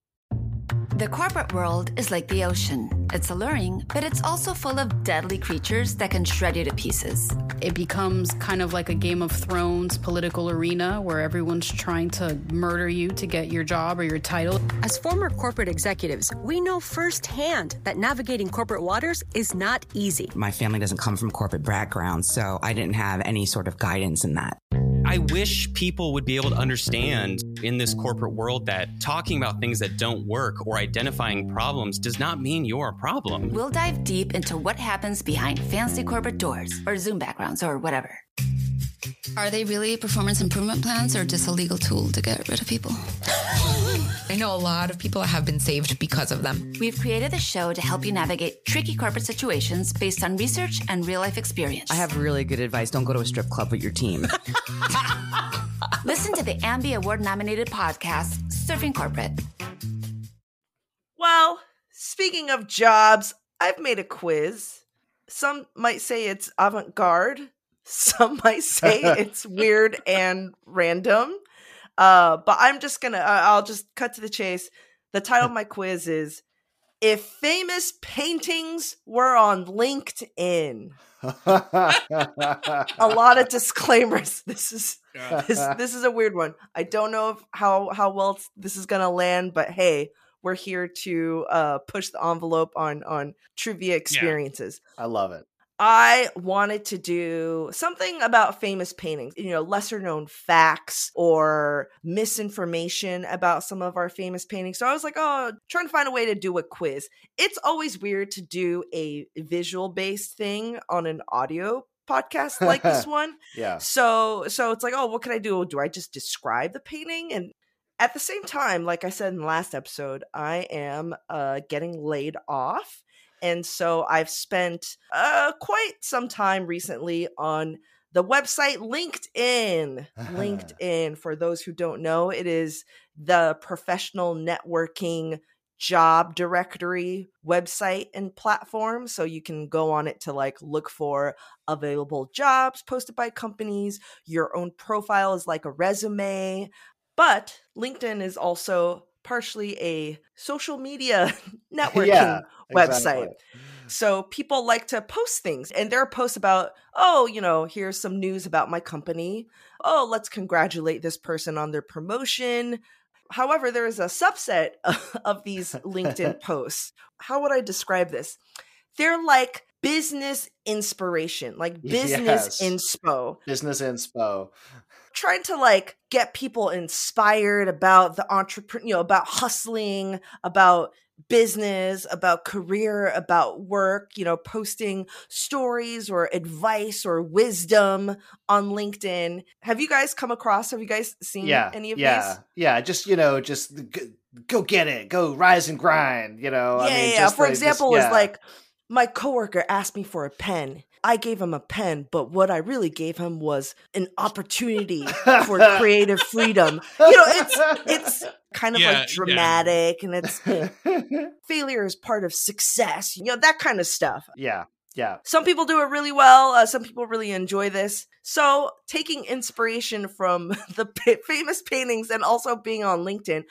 The corporate world is like the ocean. It's alluring, but it's also full of deadly creatures that can shred you to pieces. It becomes kind of like a Game of Thrones political arena where everyone's trying to murder you to get your job or your title. As former corporate executives, we know firsthand that navigating corporate waters is not easy. My family doesn't come from corporate background, so I didn't have any sort of guidance in that. I wish people would be able to understand in this corporate world that talking about things that don't work or identifying problems does not mean you're a problem. We'll dive deep into what happens behind fancy corporate doors or Zoom backgrounds or whatever. Are they really performance improvement plans or just a legal tool to get rid of people? I know a lot of people have been saved because of them. We've created a show to help you navigate tricky corporate situations based on research and real-life experience. I have really good advice. Don't go to a strip club with your team. Listen to the Ambie Award-nominated podcast, Surfing Corporate. Well, speaking of jobs, I've made a quiz. Some might say it's avant-garde. Some might say it's weird and random. Uh, but I'm just gonna, uh, I'll just cut to the chase. The title of my quiz is, If Famous Paintings Were on LinkedIn. A lot of disclaimers. This is, this, this is a weird one. I don't know if how, how well this is gonna land, but hey, we're here to uh, push the envelope on, on trivia experiences. Yeah, I love it. I wanted to do something about famous paintings, you know, lesser known facts or misinformation about some of our famous paintings. So I was like, oh, trying to find a way to do a quiz. It's always weird to do a visual based thing on an audio podcast like this one. Yeah. So, so it's like, oh, what can I do? Do I just describe the painting? And at the same time, like I said in the last episode, I am uh, getting laid off. And so I've spent uh, quite some time recently on the website LinkedIn. LinkedIn, for those who don't know, it is the professional networking job directory website and platform. So you can go on it to like look for available jobs posted by companies. Your own profile is like a resume. But LinkedIn is also partially a social media networking yeah, website. Exactly. So people like to post things, and there are posts about, oh, you know, here's some news about my company. Oh, let's congratulate this person on their promotion. However, there is a subset of these LinkedIn posts. How would I describe this? They're like business inspiration, like business yes. inspo. Business inspo. Trying to like get people inspired about the entrepreneur, you know, about hustling, about business, about career, about work, you know, posting stories or advice or wisdom on LinkedIn. Have you guys come across, have you guys seen yeah, any of yeah, these? Yeah, just, you know, just go, go get it, go rise and grind, you know. Yeah, I mean, yeah. just For the, example, just, is yeah. like, my coworker asked me for a pen. I gave him a pen, but what I really gave him was an opportunity for creative freedom. You know, it's it's kind of Yeah, like dramatic, yeah. And it's failure is part of success. You know, that kind of stuff. Yeah, yeah. Some people do it really well. Uh, some people really enjoy this. So taking inspiration from the p- famous paintings and also being on LinkedIn,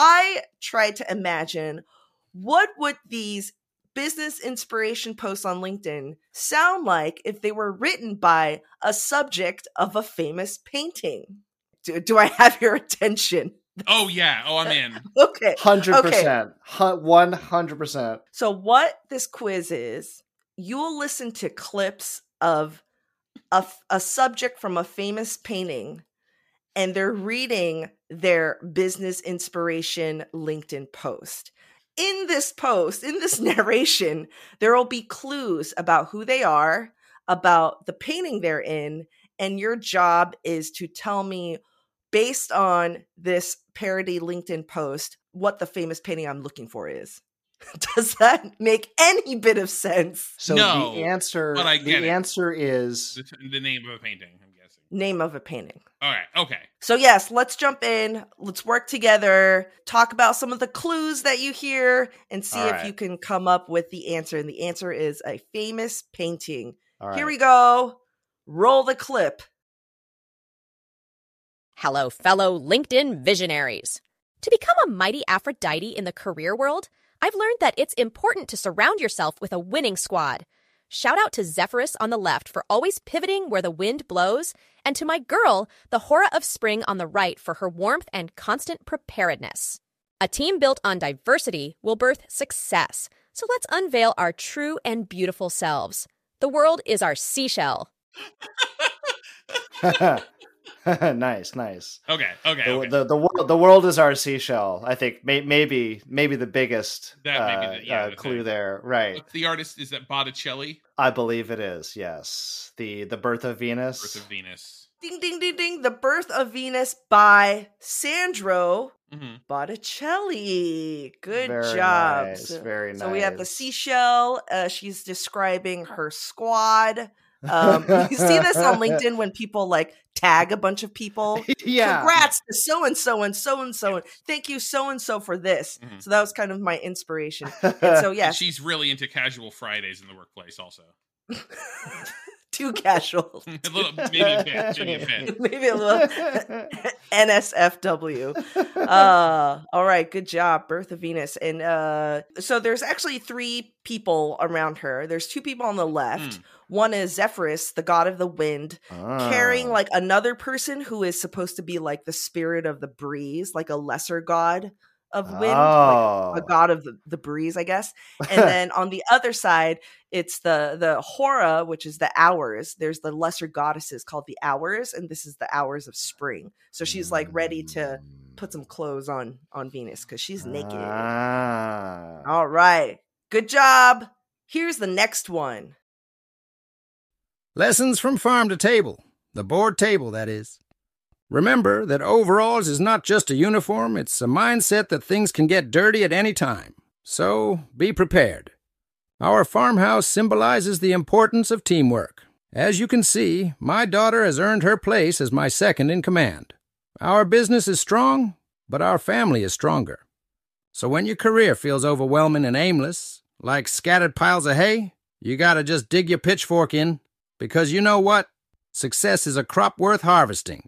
I tried to imagine what would these business inspiration posts on LinkedIn sound like if they were written by a subject of a famous painting. Do, do I have your attention? Oh, yeah. Oh, I'm in. Okay. one hundred percent. Okay. one hundred percent. So what this quiz is, you will listen to clips of a, a subject from a famous painting, and they're reading their business inspiration LinkedIn post. In this post, in this narration, there will be clues about who they are, about the painting they're in, and your job is to tell me, based on this parody LinkedIn post, what the famous painting I'm looking for is. Does that make any bit of sense? So No, the answer, but I the get it. answer is The, the name of a painting, I'm guessing. Name of a painting. All right. Okay. So yes, let's jump in. Let's work together, talk about some of the clues that you hear, and see All if right. you can come up with the answer. And the answer is a famous painting. all right. Here we go. Roll the clip. Hello, fellow LinkedIn visionaries. To become a mighty Aphrodite in the career world, I've learned that it's important to surround yourself with a winning squad. Shout out to Zephyrus on the left for always pivoting where the wind blows, and to my girl, the Hora of Spring on the right for her warmth and constant preparedness. A team built on diversity will birth success, so let's unveil our true and beautiful selves. The world is our seashell. Nice, nice. Okay, okay, The, okay. the the world the world is our seashell. I think may, maybe maybe the biggest That may be uh, the- yeah, uh, the clue thing. there. Right. What's the artist? Is that Botticelli? I believe it is. Yes. The the Birth of Venus. Birth of Venus. Ding, ding, ding, ding. The Birth of Venus by Sandro Mhm. Botticelli. Good Very job. nice, So, very so we have the nice. seashell. Uh, she's describing her squad. Um, you see this on LinkedIn when people like tag a bunch of people. Yeah. Congrats to so and so and so and so. And thank you so and so for this. Mhm. So that was kind of my inspiration. And so And yes, she's really into casual Fridays in the workplace, also. too casual. a little, maybe a bit, maybe a bit. Maybe a little N S F W. Uh, all right, good job, Birth of Venus. And uh, so there's actually three people around her. There's two people on the left. Mm. One is Zephyrus, the god of the wind, Ah. carrying like another person who is supposed to be like the spirit of the breeze, like a lesser god of wind, Oh. like a god of the, the breeze, I guess. And then on the other side, it's the the Hora, which is the hours. There's the lesser goddesses called the hours, and this is the hours of spring. So she's like ready to put some clothes on on Venus because she's naked. Ah. All right, good job. Here's the next one. Lessons from farm to table. The board table, that is. Remember that overalls is not just a uniform, it's a mindset that things can get dirty at any time. So, be prepared. Our farmhouse symbolizes the importance of teamwork. As you can see, my daughter has earned her place as my second in command. Our business is strong, but our family is stronger. So when your career feels overwhelming and aimless, like scattered piles of hay, you gotta just dig your pitchfork in, because you know what? Success is a crop worth harvesting.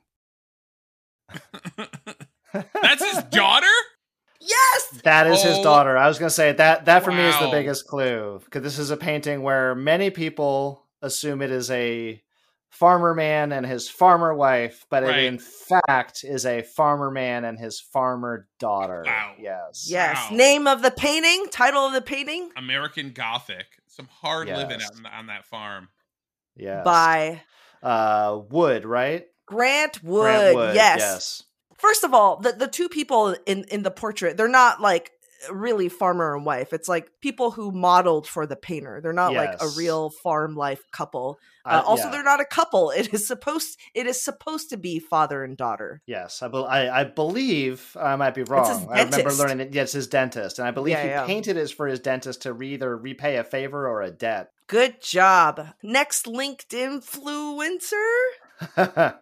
That's his daughter? Yes! That is his Oh. daughter. I was going to say that that for me is the Wow. biggest clue, because this is a painting where many people assume it is a farmer man and his farmer wife, but Right. it in fact is a farmer man and his farmer daughter. Wow. Yes. Yes. Wow. Name of the painting, title of the painting American Gothic. Some hard living Yes. out on, on that farm. Yes. by uh Wood, right? Grant Wood. Grant Wood. Yes. Yes. First of all, the, the two people in, in the portrait, they're not like really farmer and wife. It's like people who modeled for the painter. They're not like a Yes. real farm life couple. Uh, Uh, also, yeah. they're not a couple. It is supposed it is supposed to be father and daughter. Yes, I, bel I, I believe I might be wrong. his I remember dentist. learning that yeah, it's his dentist, and I believe Yeah, he yeah. painted it for his dentist to re- either repay a favor or a debt. Good job. Next linked influencer.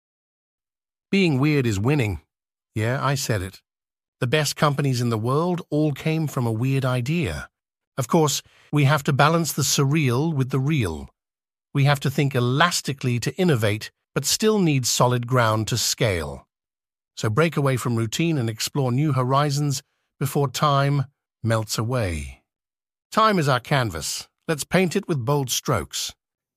Being weird is winning. Yeah, I said it. The best companies in the world all came from a weird idea. Of course, we have to balance the surreal with the real. We have to think elastically to innovate, but still need solid ground to scale. So break away from routine and explore new horizons before time melts away. Time is our canvas. Let's paint it with bold strokes.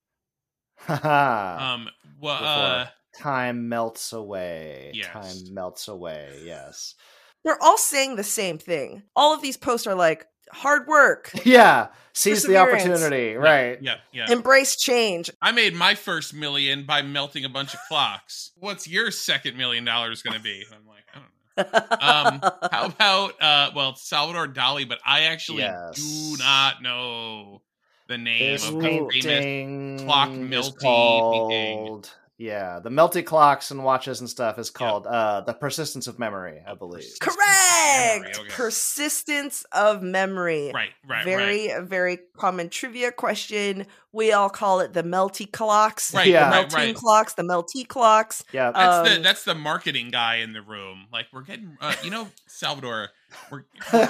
Haha. Um, well, Before uh, time melts away. Yes. Time melts away. Yes. They're all saying the same thing. All of these posts are like hard work, Yeah. Seize the Perseverance. opportunity. Right. yeah, yeah. embrace change. I made my first million by melting a bunch of clocks. What's your second million dollars going to be? I'm like, I don't know. Um, how about uh, well, Salvador Dali, but I actually Yes. do not know the name This of the famous painting clock is melty painting. called, yeah, the melty clocks and watches and stuff is called uh, The Persistence of Memory, I believe. Correct. Memory, okay. Persistence of memory. Right, right, Very, very common trivia question. We all call it the melty clocks. Right, the Yeah. right, melting right. clocks, the melty clocks. Yeah. That's the Um, that's the marketing guy in the room. Like we're getting, uh, you know, Salvador. We're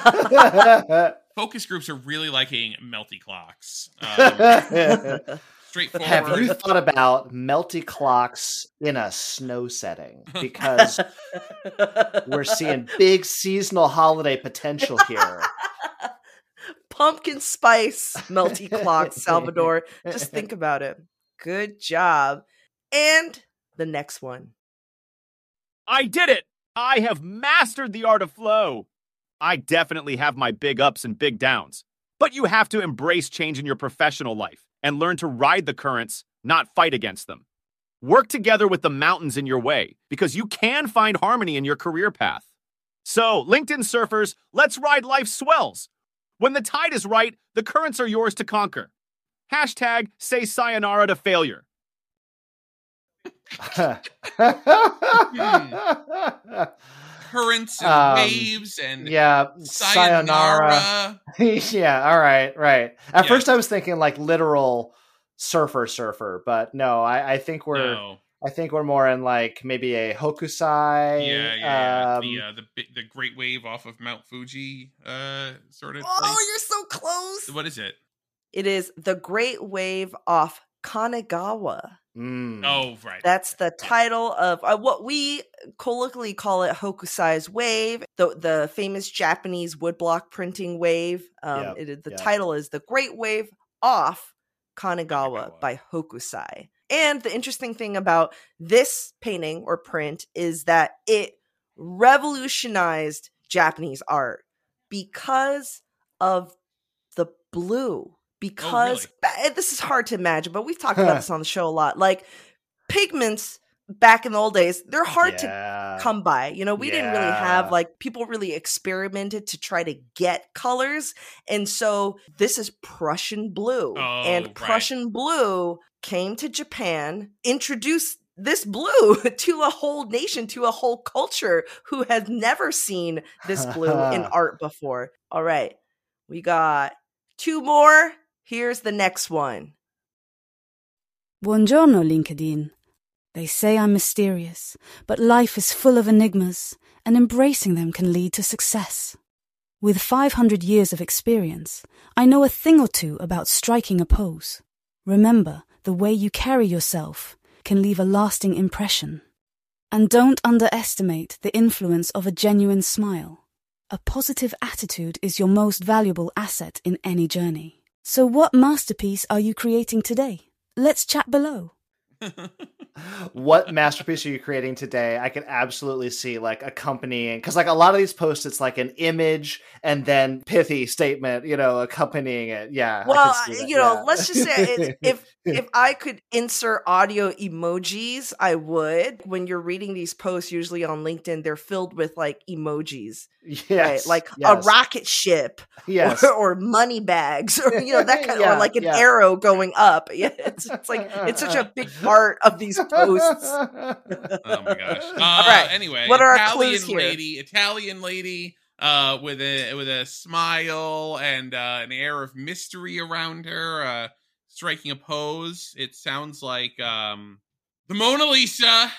focus groups are really liking melty clocks. Um, straightforward. Have you thought about melty clocks in a snow setting? Because we're seeing big seasonal holiday potential here. Pumpkin spice melty clocks, Salvador. Just think about it. Good job. And the next one. I did it! I have mastered the art of flow. I definitely have my big ups and big downs. But you have to embrace change in your professional life and learn to ride the currents, not fight against them. Work together with the mountains in your way, because you can find harmony in your career path. So, LinkedIn surfers, let's ride life's swells. When the tide is right, the currents are yours to conquer. Hashtag say sayonara to failure. Currents and Um, waves and yeah, sayonara. Yeah, all right, right. At Yeah. first I was thinking like literal surfer surfer, but no, I, I think we're No. I think we're more in like maybe a hokusai. Yeah, yeah, yeah. um, the uh, the bi- the Great Wave off of Mount Fuji, uh, sort of. Oh, place. you're so close. What is it? It is the Great Wave off Kanagawa. mm. Oh, right. That's the title of uh, what we colloquially call it Hokusai's wave, the the famous Japanese woodblock printing wave. Um, Yep, it, the yep. title is The Great Wave off Kanagawa, Kanagawa. by Hokusai. And the interesting thing about this painting or print is that it revolutionized Japanese art because of the blue. Because ba- this is hard to imagine, but we've talked about this on the show a lot. Like pigments back in the old days, they're hard Yeah. to come by. You know, we didn't really have Yeah. like people really experimented to try to get colors. And so this is Prussian blue. Oh, and right. Prussian blue came to Japan, introduced this blue to a whole nation, to a whole culture who had never seen this blue in art before. All right. We got two more. Here's the next one. Buongiorno, LinkedIn. They say I'm mysterious, but life is full of enigmas, and embracing them can lead to success. With five hundred years of experience, I know a thing or two about striking a pose. Remember, the way you carry yourself can leave a lasting impression. And don't underestimate the influence of a genuine smile. A positive attitude is your most valuable asset in any journey. So what masterpiece are you creating today? Let's chat below. What masterpiece are you creating today? I can absolutely see like accompanying, because like a lot of these posts, it's like an image and then pithy statement, you know, accompanying it. Yeah. I Well, can see that, you know, yeah. let's just say it, if if I could insert audio emojis, I would. When you're reading these posts, usually on LinkedIn, they're filled with like emojis, yes, right? Like yes. a rocket ship, Yes. or, or money bags, or you know that kind, Yeah, or like an yeah. arrow going up. Yeah, it's it's like it's such a big part of these posts. Oh my gosh. Uh, All right. Anyway, What are our Italian clues here? lady, Italian lady, uh, with a with a smile and uh, an air of mystery around her, uh, striking a pose. It sounds like um, the Mona Lisa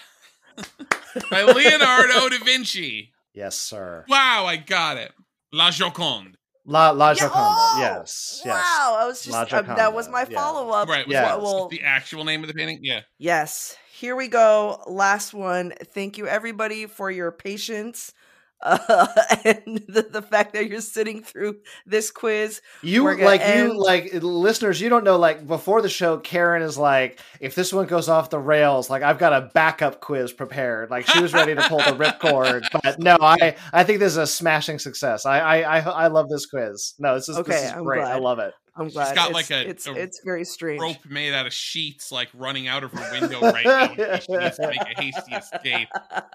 by Leonardo da Vinci. Yes, sir. Wow, I got it. La Joconde. La La Yeah, Gioconda. oh, yes. Yes. Wow, I was La just uh, that was Gioconda, my yeah. follow up. Right. Was Yeah. that Well, the actual name of the painting? Yeah. yes. Here we go. Last one. Thank you, everybody, for your patience uh, and the, the fact that you're sitting through this quiz. You We're gonna like end- you like listeners, you don't know, like before the show, Karen is like, if this one goes off the rails, like I've got a backup quiz prepared. Like she was ready to pull the ripcord. But no, I I think this is a smashing success. I I I, I love this quiz. No, this is Okay, this is I'm great. I glad. love it. I'm glad. She's got it's, like a, it's a it's very strange. rope made out of sheets, like running out of her window right now in case she needs to make a hasty escape.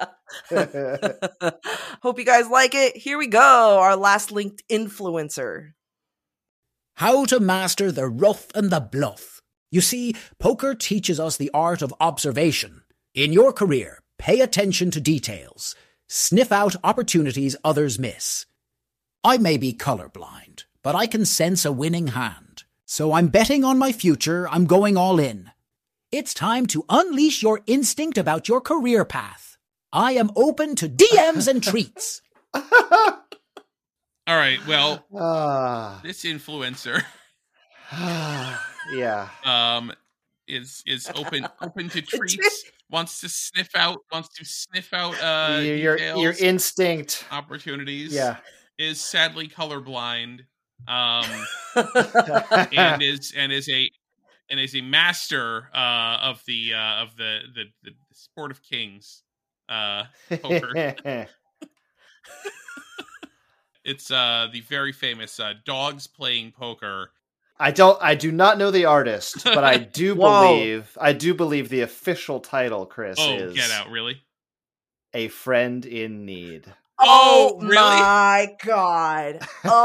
Hope you guys like it. Here we go. Our last linked influencer. How to master the rough and the bluff. You see, poker teaches us the art of observation. In your career, pay attention to details. Sniff out opportunities others miss. I may be colorblind, but I can sense a winning hand. So I'm betting on my future. I'm going all in. It's time to unleash your instinct about your career path. I am open to D Ms and treats. All right. Well, Ah. this influencer, yeah. um, is is open open to treats. Wants to sniff out. Wants to sniff out. Uh, your your, details, your instinct. opportunities. Yeah. Is sadly colorblind. Um, and is and is a and is a master uh of the uh of the the, the sport of kings. Uh, poker. It's uh the very famous uh, Dogs Playing Poker. I don't. I do not know the artist, but I do believe. I do believe the official title, Chris, oh, is get out! Really? A Friend in Need. Oh, really? my God.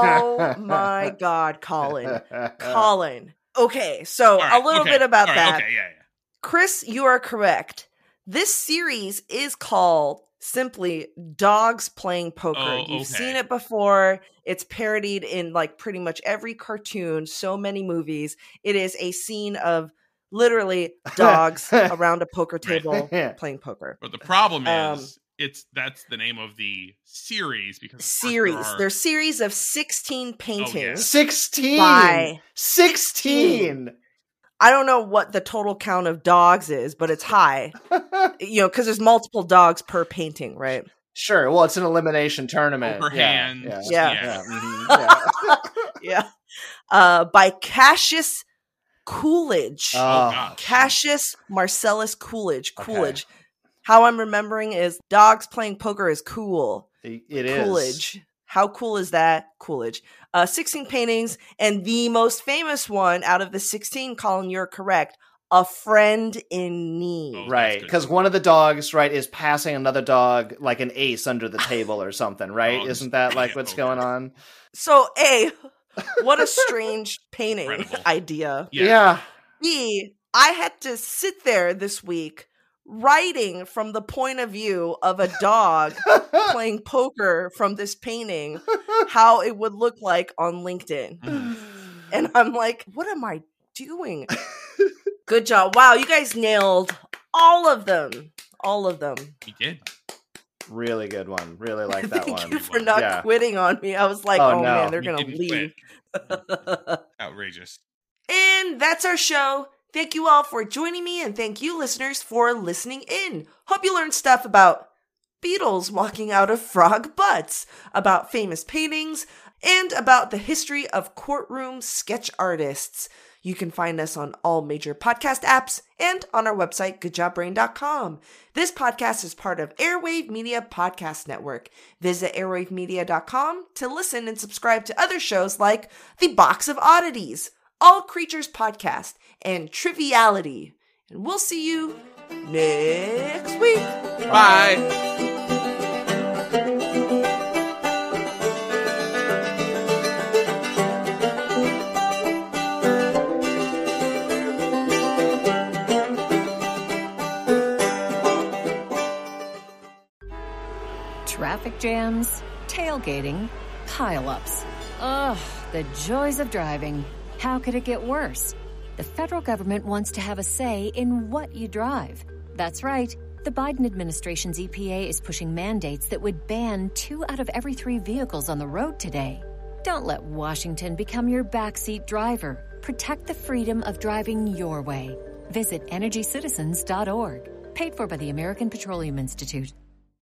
Oh my God, Colin. Colin. Okay, so right, a little okay, bit about right, that. Okay, yeah, yeah. Chris, you are correct. This series is called simply Dogs Playing Poker. Oh, You've okay. seen it before. It's parodied in like pretty much every cartoon, so many movies. It is a scene of literally dogs around a poker table playing poker. But the problem Um, is, it's that's the name of the series because of course Series. there are- There's series of sixteen paintings. Sixteen. By Sixteen. I don't know what the total count of dogs is, but it's high. You know, because there's multiple dogs per painting, right? Sure. Well, it's an elimination tournament. Poker yeah, hands. Yeah. Yeah. Yeah. mhm, yeah. Yeah. Uh, by Cassius Coolidge. Oh, gosh. Cassius Marcellus Coolidge. Coolidge. How I'm remembering is dogs playing poker is cool. It it is. Coolidge. How cool is that? Coolidge. Uh, sixteen paintings, and the most famous one out of the sixteen, Colin, you're correct, A Friend in Need. Oh, Right, because one of the dogs, right, is passing another dog like an ace under the table or something, right? Dogs Isn't that like play what's poker. going on? So, A, what a strange painting Incredible. idea. Yeah. Yeah. B, I had to sit there this week writing from the point of view of a dog playing poker from this painting, how it would look like on LinkedIn. And I'm like, what am I doing? Good job. Wow, you guys nailed all of them. All of them. He did. Really good one. Really like that Thank one. you for not Yeah. quitting on me. I was like, Oh, oh, no. man, they're You going to didn't leave. quit. Outrageous. And that's our show. Thank you all for joining me, and thank you, listeners, for listening in. Hope you learned stuff about beetles walking out of frog butts, about famous paintings, and about the history of courtroom sketch artists. You can find us on all major podcast apps and on our website, good job brain dot com. This podcast is part of Airwave Media Podcast Network. Visit airwave media dot com to listen and subscribe to other shows like The Box of Oddities, All Creatures Podcast, and Triviality. And we'll see you next week. Bye. Traffic jams, tailgating, pileups. Ugh, the joys of driving. How could it get worse? The federal government wants to have a say in what you drive. That's right. The Biden administration's E P A is pushing mandates that would ban two out of every three vehicles on the road today. Don't let Washington become your backseat driver. Protect the freedom of driving your way. Visit energy citizens dot org. Paid for by the American Petroleum Institute.